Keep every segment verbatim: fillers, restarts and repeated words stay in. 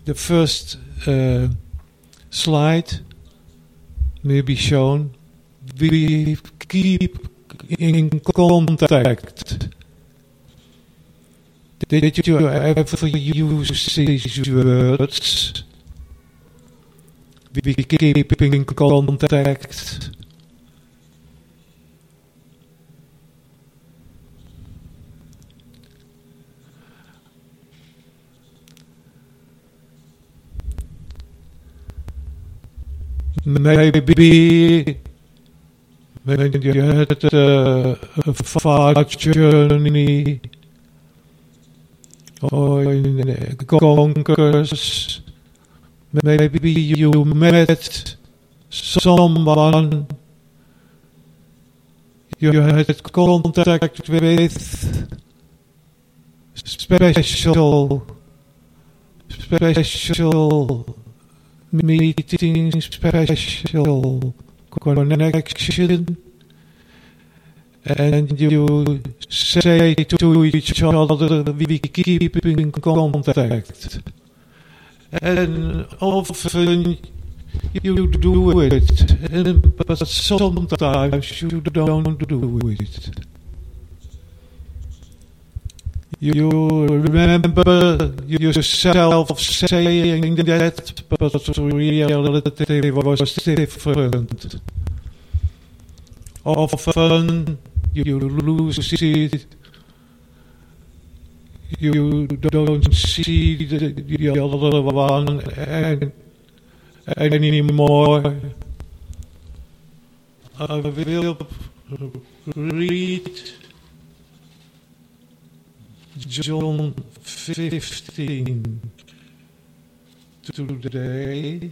the first uh, slide may be shown. We keep in contact. Did you ever use these words? We keep in contact. Maybe when you had uh, a far journey or in Conquers, maybe you met someone you had contact with, special, special meeting, special connection, and you say to each other, we keep in contact. And often you do it, and, but sometimes you don't do it. You remember yourself saying that, but reality was different. Often you lose it. You don't see the, the other one and, anymore. I will read John fifteen today.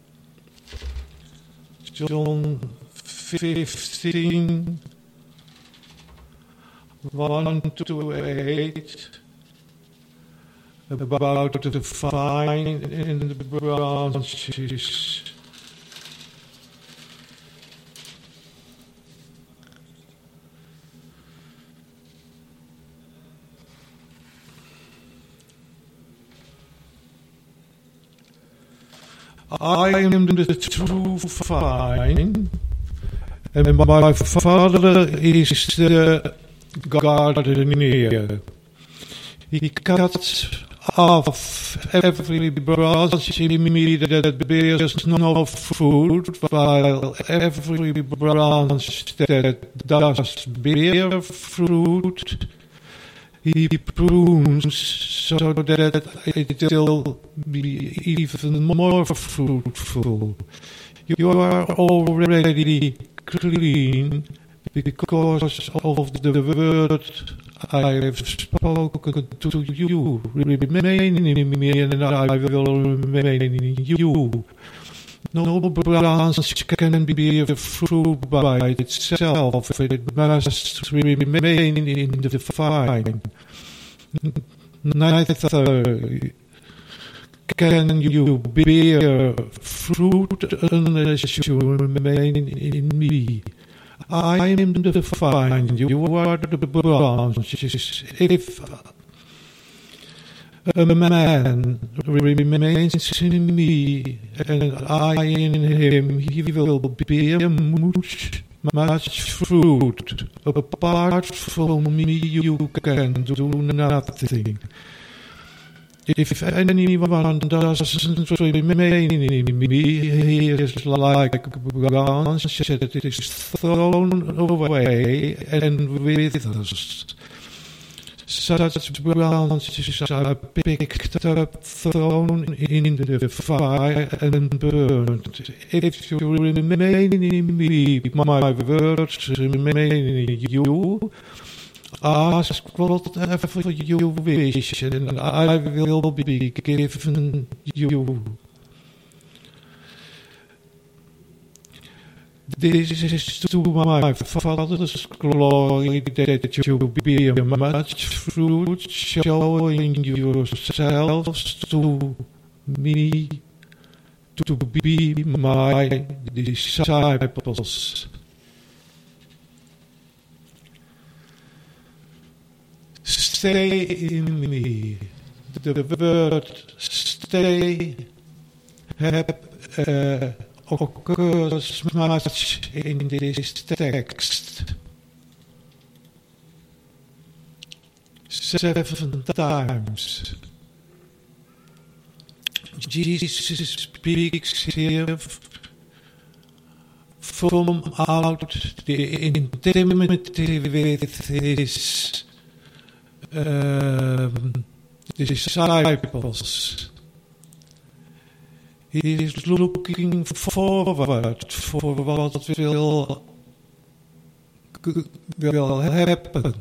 John fifteen, one to eight, about the vine in the branches. I am the true vine, and my Father is the gardener. He cuts off every branch in me that bears no fruit, while every branch that does bear fruit, He prunes so that it will be even more fruitful. You are already clean because of the word I have spoken to you. Remain in me and I will remain in you. No branch can bear fruit by itself. It must remain in the vine. Neither can you bear fruit unless you remain in me. I am the vine, you are the branches. If a man remains in me and I in him, he will bear much, much fruit. Apart from me, you can do nothing. If anyone doesn't remain in me, he is like a branch that is thrown away and withers. Such branches are picked up, thrown in the fire and burned. If you remain in me, my words remain in you. Ask whatever you wish, and I will be given you. This is to my Father's glory, that you bear much fruit, showing yourselves to me to be my disciples. Stay in me. The word stay have, uh, occurs much in this text. Seven times. Jesus speaks here from out the intimacy with his um, disciples. He is looking forward for what will, will happen.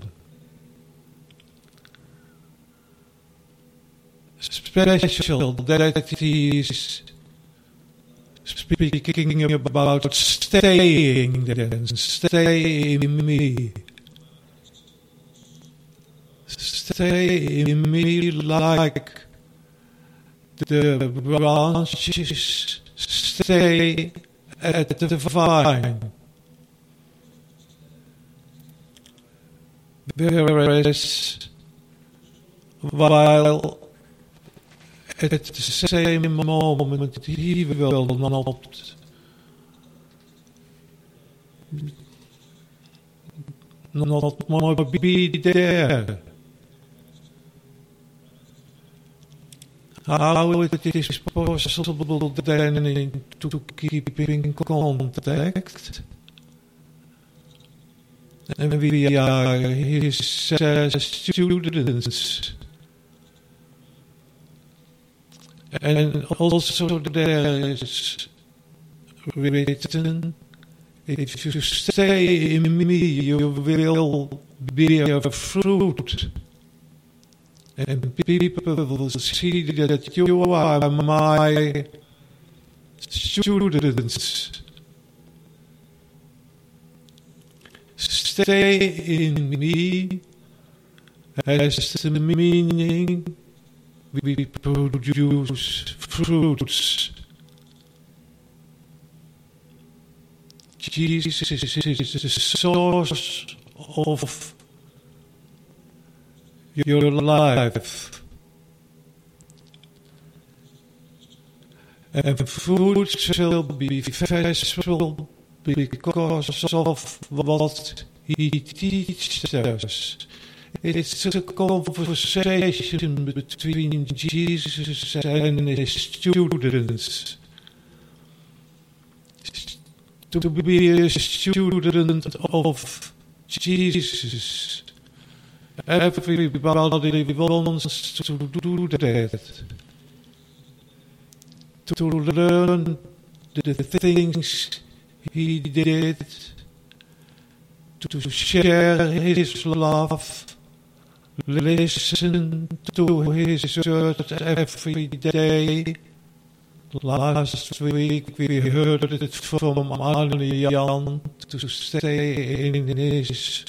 Special that he is speaking about staying there, stay in me. Stay in me like the branches stay at the vine. Whereas while at the same moment he will not not more be there. How it is possible then to keep in contact? And we are his uh, students. And also there is written, if you stay in me, you will bear fruit. And people will see that you are my students. Stay in me has the meaning we produce fruits. Jesus is the source of your life. And fruits will be visible because of what he teaches us. It's a conversation between Jesus and his students. To be a student of Jesus, everybody wants to do that. To learn the things he did, to share his love, listen to his words every day. Last week we heard it from Annie Jan to stay in his,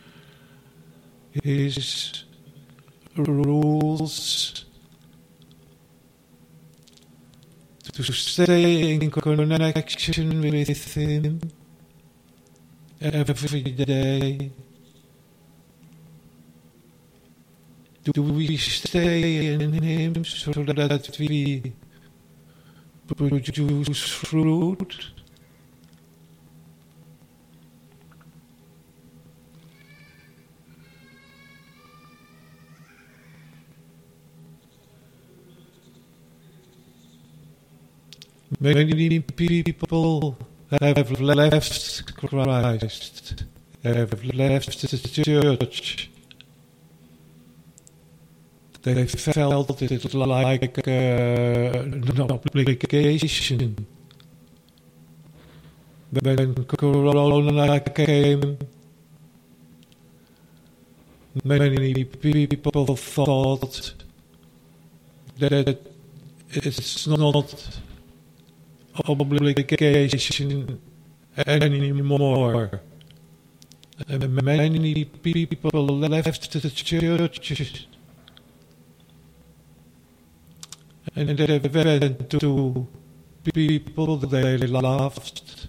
his rules, to stay in connection with him every day. Do we stay in him so that we produce fruit? Many people have left Christ, have left the church. They felt it like uh, an obligation. When Corona came, many people thought that it's not obligation anymore. And many people left the church. And they went to people they loved.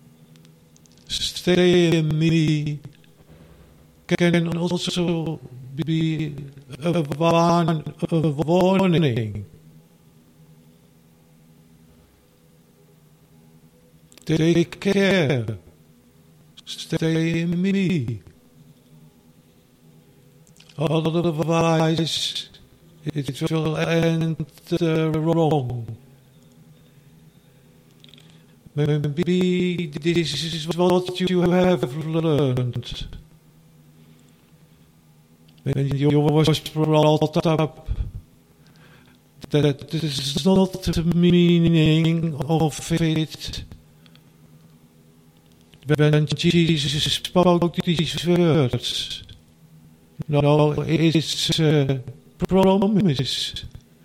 Stay in me can also be a, warn, a warning. Take care. Stay in me. Otherwise, it will end uh, wrong. Maybe this is what you have learned. When you was brought up, that this is not the meaning of it. When Jesus spoke these words, no, it's a promise.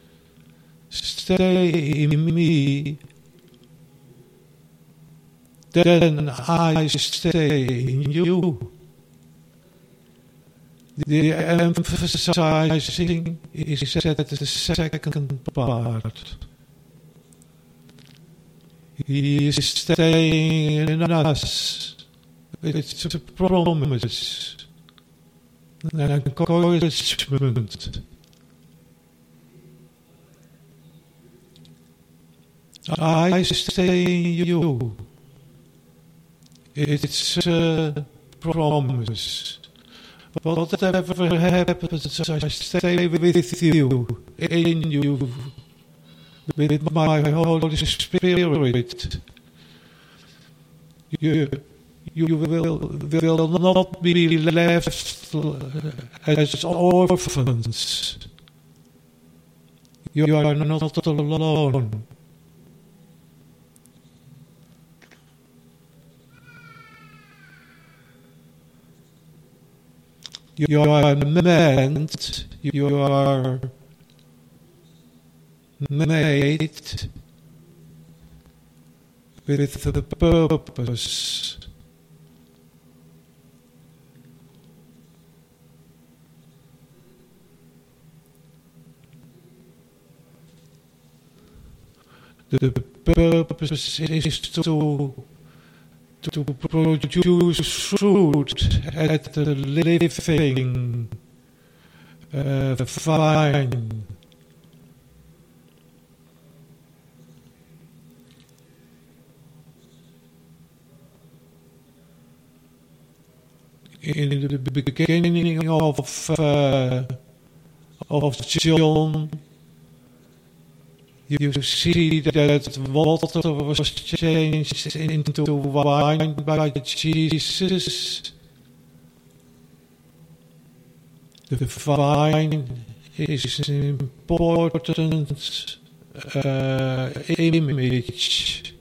Stay in me, then I stay in you. The emphasizing is at the second part. He is staying in us. It's a promise, an encouragement. I stay in you. It's a promise. Whatever happens, I stay with you, in you, with my Holy Spirit. You, you will, will not be left as orphans. You are not alone. You are meant, you are made with the purpose. The purpose is to to produce fruit at the living uh, vine. In the beginning of uh, of John, you see that water was changed into wine by Jesus. The vine is an important uh, image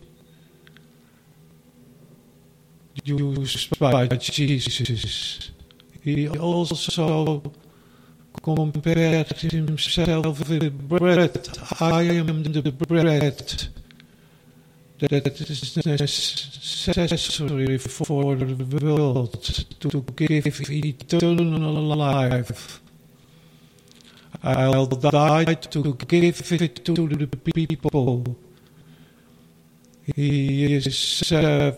used by Jesus. He also compared himself with bread. I am the bread that is necessary for the world to give eternal life. I'll die to give it to the people. He is uh,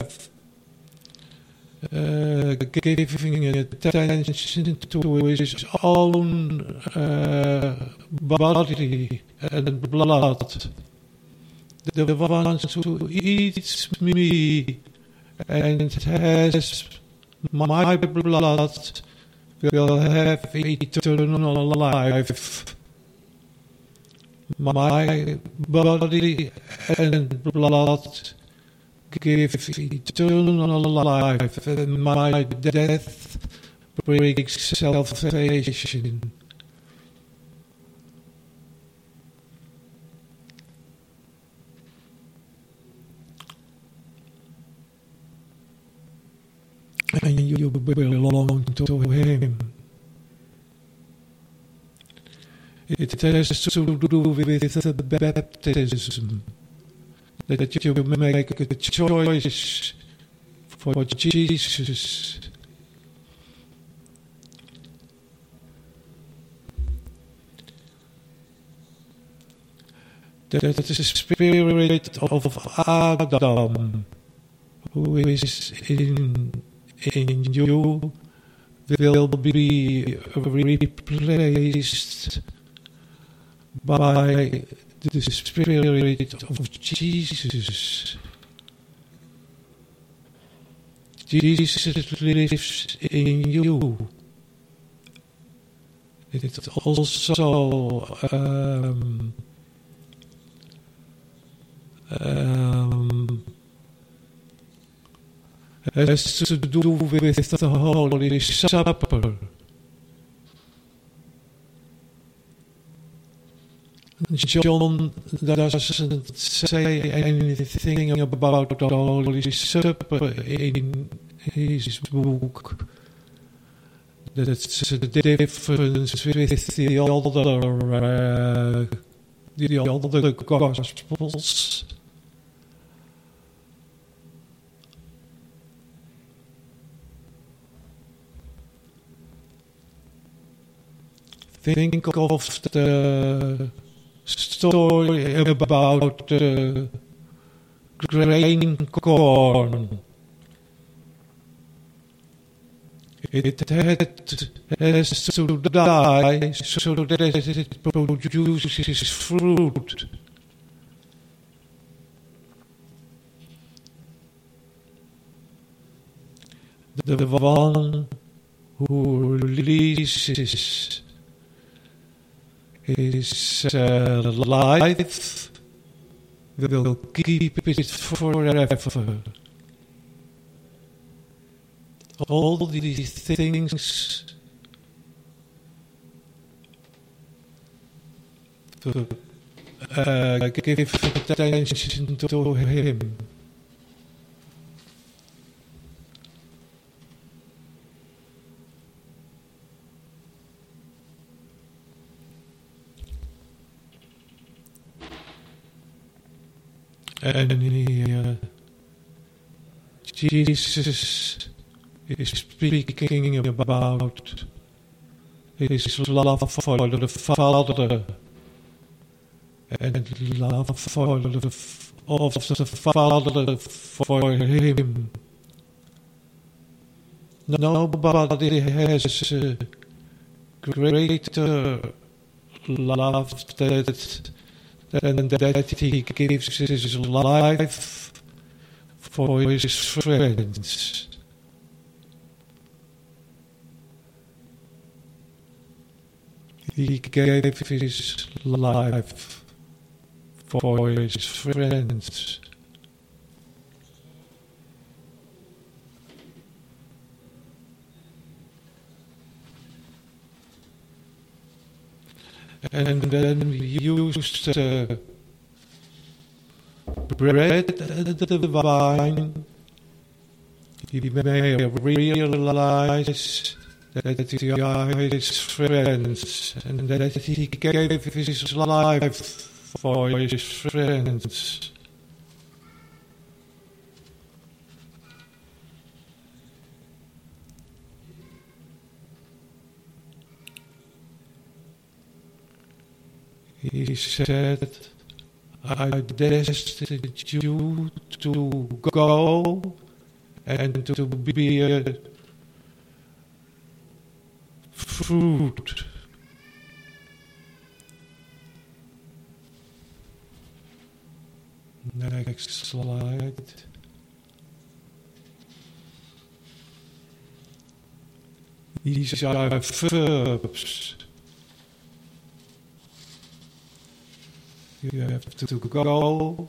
Uh, giving attention to his own uh, body and blood. The one who eats me and has my blood will have eternal life. My body and blood give eternal life, and my death brings salvation. And you belong to him. It has to do with the baptism. That you make a choice for Jesus. That the spirit of Adam, who is in, in you, will be replaced by the Spirit of Jesus. Jesus lives in you. It also um, um, has to do with the Holy Supper. John doesn't say anything about the Holy Supper in his book. That's the difference with the other, uh, the other Gospels. Think of the story about the grain corn. It had, has to die so that it produces fruit. The one who releases his uh, life will keep it forever. All these things to uh, give attention to him. And he, uh, Jesus is speaking about his love for the Father and love for the, of the Father for him. Nobody has a greater love that than that he gives his life for his friends. He gave his life for his friends. And then we used uh, bread and the wine. He may realize that he are his friends and that he gave his life for his friends. He said, I destined you to go and to be a fruit. Next slide. These are verbs. You have to go,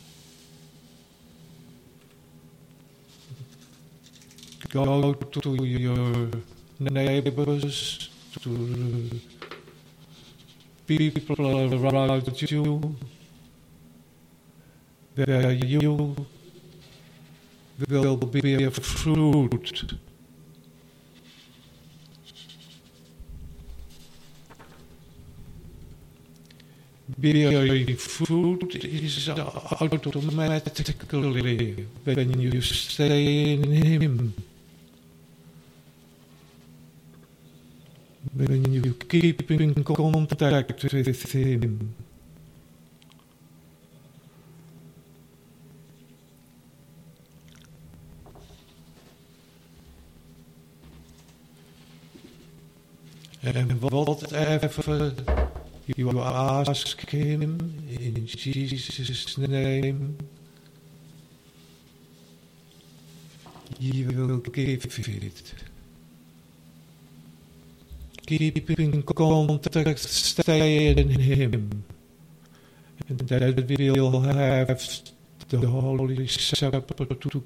go to your neighbors, to people around you, where you will be a fruit. Bearing fruit is automatically when you stay in Him, when you keep in contact with Him. And whatever you ask him in Jesus' name, he will give it. Keep in contact, stay in him, and that we'll have the Holy Supper